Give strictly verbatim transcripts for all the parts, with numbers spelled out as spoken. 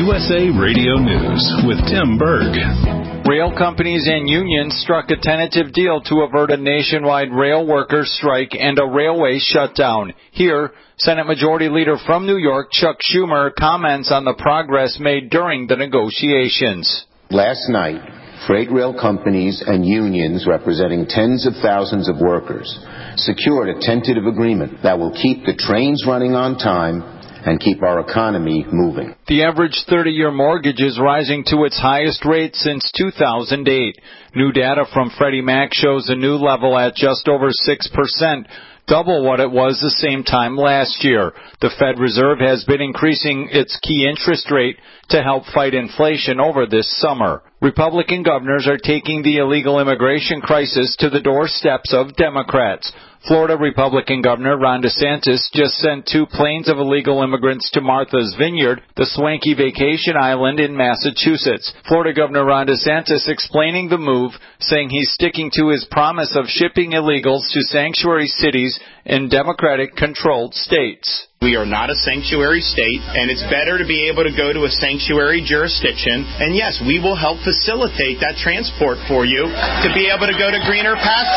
U S A Radio News with Tim Berg. Rail companies and unions struck a tentative deal to avert a nationwide rail workers' strike and a railway shutdown. Here, Senate Majority Leader from New York, Chuck Schumer, comments on the progress made during the negotiations. Last night, freight rail companies and unions representing tens of thousands of workers secured a tentative agreement that will keep the trains running on time and keep our economy moving. The average thirty-year mortgage is rising to its highest rate since two thousand eight. New data from Freddie Mac shows a new level at just over six percent, double what it was the same time last year. The Fed Reserve has been increasing its key interest rate to help fight inflation over this summer. Republican governors are taking the illegal immigration crisis to the doorsteps of Democrats. Florida Republican Governor Ron DeSantis just sent two planes of illegal immigrants to Martha's Vineyard, the swanky vacation island in Massachusetts. Florida Governor Ron DeSantis explaining the move, saying he's sticking to his promise of shipping illegals to sanctuary cities in Democratic-controlled states. We are not a sanctuary state, and it's better to be able to go to a sanctuary jurisdiction. And yes, we will help facilitate that transport for you to be able to go to greener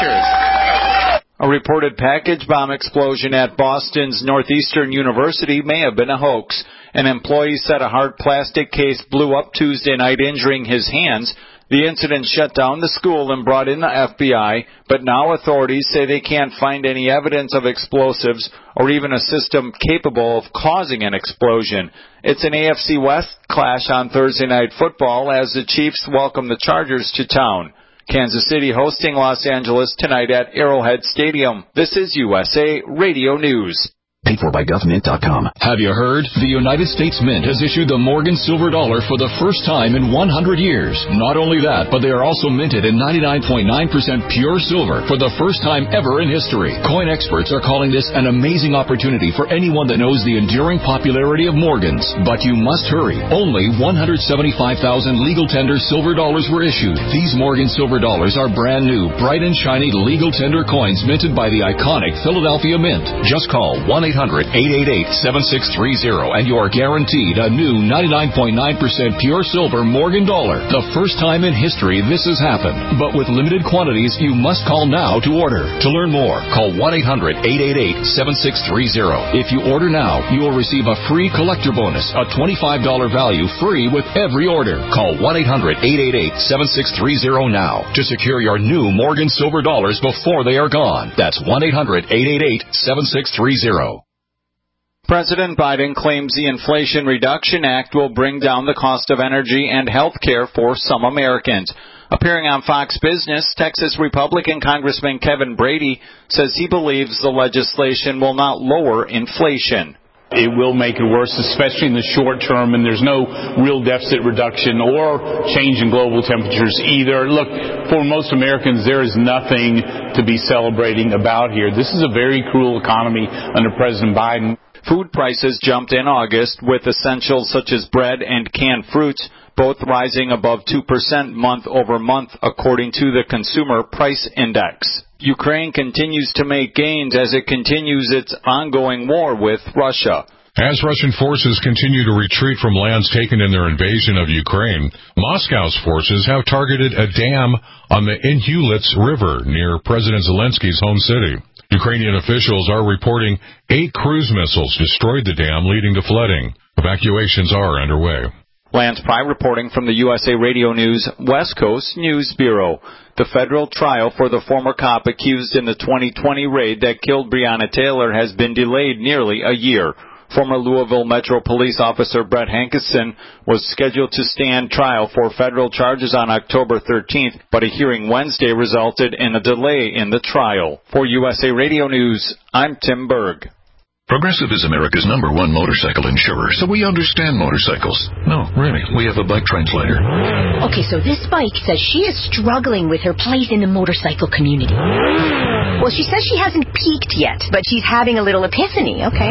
pastures. A reported package bomb explosion at Boston's Northeastern University may have been a hoax. An employee said a hard plastic case blew up Tuesday night, injuring his hands. The incident shut down the school and brought in the F B I, but now authorities say they can't find any evidence of explosives or even a system capable of causing an explosion. It's an A F C West clash on Thursday Night Football as the Chiefs welcome the Chargers to town. Kansas City hosting Los Angeles tonight at Arrowhead Stadium. This is U S A Radio News. Paid for by government dot com. Have you heard? The United States Mint has issued the Morgan Silver Dollar for the first time in one hundred years. Not only that, but they are also minted in ninety-nine point nine percent pure silver for the first time ever in history. Coin experts are calling this an amazing opportunity for anyone that knows the enduring popularity of Morgans. But you must hurry. Only one hundred seventy-five thousand legal tender silver dollars were issued. These Morgan Silver Dollars are brand new, bright and shiny legal tender coins minted by the iconic Philadelphia Mint. Just call one eight hundred eight eight eight seven six three zero and you're guaranteed a new ninety-nine point nine percent pure silver Morgan dollar. The first time in history this has happened. But with limited quantities, you must call now to order. To learn more, call one eight hundred eight eight eight seven six three zero. If you order now, you will receive a free collector bonus, a twenty-five dollars value free with every order. Call one eight hundred eight eight eight seven six three zero now to secure your new Morgan Silver Dollars before they are gone. That's one eight hundred eight eight eight seven six three zero. President Biden claims the Inflation Reduction Act will bring down the cost of energy and health care for some Americans. Appearing on Fox Business, Texas Republican Congressman Kevin Brady says he believes the legislation will not lower inflation. It will make it worse, especially in the short term, and there's no real deficit reduction or change in global temperatures either. Look, for most Americans, there is nothing to be celebrating about here. This is a very cruel economy under President Biden. Food prices jumped in August, with essentials such as bread and canned fruits both rising above two percent month over month, according to the Consumer Price Index. Ukraine continues to make gains as it continues its ongoing war with Russia. As Russian forces continue to retreat from lands taken in their invasion of Ukraine, Moscow's forces have targeted a dam on the Inhulets River near President Zelensky's home city. Ukrainian officials are reporting eight cruise missiles destroyed the dam, leading to flooding. Evacuations are underway. Lance Pry reporting from the U S A Radio News West Coast News Bureau. The federal trial for the former cop accused in the twenty twenty raid that killed Breonna Taylor has been delayed nearly a year. Former Louisville Metro Police Officer Brett Hankison was scheduled to stand trial for federal charges on October thirteenth, but a hearing Wednesday resulted in a delay in the trial. For U S A Radio News, I'm Tim Berg. Progressive is America's number one motorcycle insurer, so we understand motorcycles. No, really, we have a bike translator. Okay, so this bike says she is struggling with her place in the motorcycle community. Well, she says she hasn't peaked yet, but she's having a little epiphany, okay?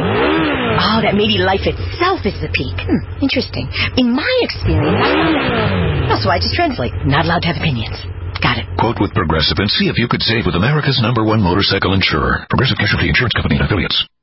Oh, that maybe life itself is the peak. Hmm, interesting. In my experience, oh, so I just translate. Not allowed to have opinions. Got it. Quote with Progressive and see if you could save with America's number one motorcycle insurer. Progressive Casualty Insurance Company and Affiliates.